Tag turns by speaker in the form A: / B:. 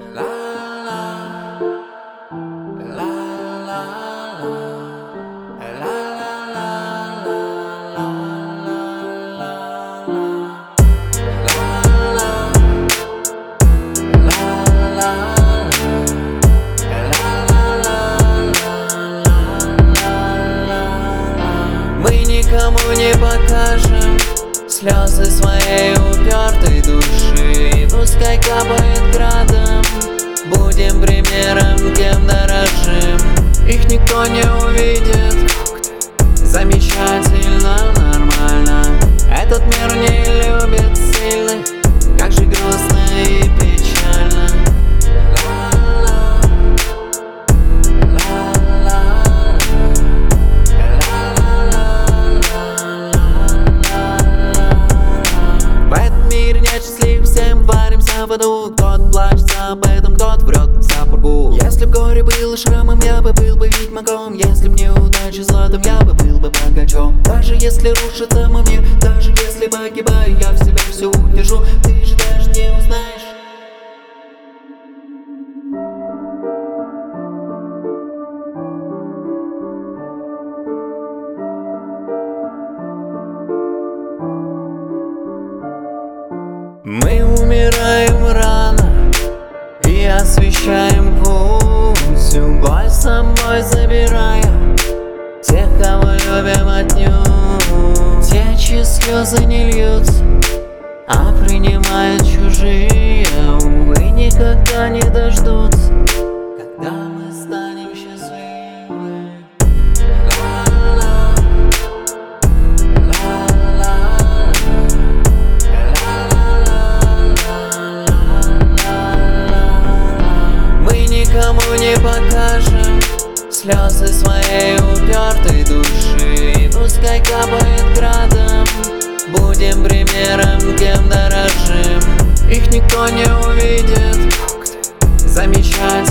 A: Мы никому не покажем слезы своей упертой души. Пускай капает градом, будем примером, кем дорожим. Их никто не увидит, замечательно, нормально. Этот мир не любит сильных, как же грустно и печально. В этом мире нет счастливых, всем варимся в аду. Кто-то плачется об этом, кто-то врет за пургу. Если б горе было шрамом, я бы был бы ведьмаком. Если б неудача златом, я бы был бы богачом. Даже если рушится мой мир, даже если погибаю, я в себе все удержу. Ты же даже не узнаешь. Мы умираем рано и освещаем путь, всю боль с собой забирая, тех, кого любим отнюдь. Те, чьи слезы не льются, а принимают чужие, увы, никогда не дождутся, когда мы станем счастливы. Никому не покажем слезы своей упертой души. Пускай капает градом, будем примером, кем дорожим. Их никто не увидит, замечательно.